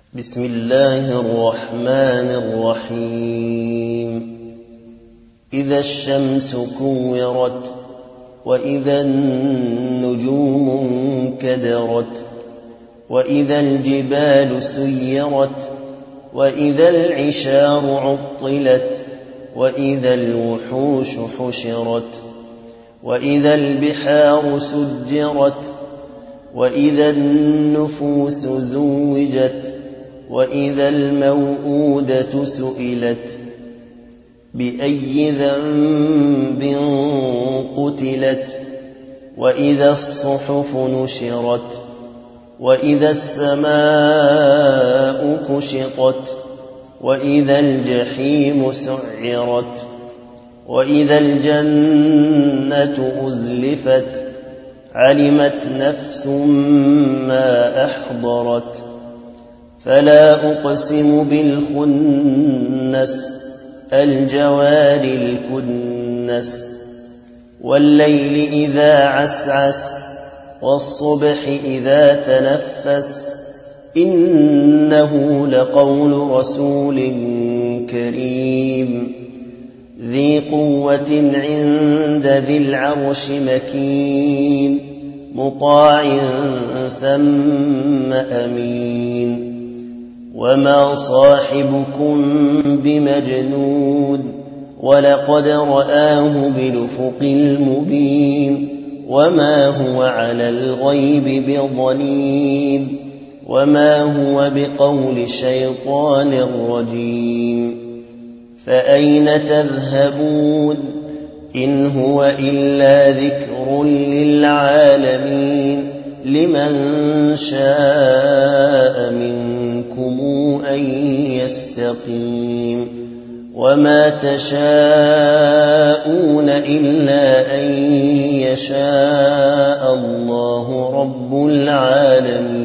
بسم الله الرحمن الرحيم إذا الشمس كورت وإذا النجوم انكدرت وإذا الجبال سيرت وإذا العشار عطلت وإذا الوحوش حشرت وإذا البحار سجرت وإذا النفوس زوجت وإذا الموءودة سئلت بأي ذنب قتلت وإذا الصحف نشرت وإذا السماء كشطت وإذا الجحيم سعرت وإذا الجنة أزلفت علمت نفس ما أحضرت فلا أقسم بالخنس الجوار الكنس والليل إذا عسعس والصبح إذا تنفس إنه لقول رسول كريم ذي قوة عند ذي العرش مكين مطاع ثم أمين وما صاحبكم بمجنون ولقد رآه بالأفق المبين وما هو على الغيب بضنين وما هو بقول شيطان رجيم فأين تذهبون إن هو إلا ذكر للعالمين لمن شاء منكم أن يستقيم وما تشاءون إلا أن يشاء الله رب العالمين.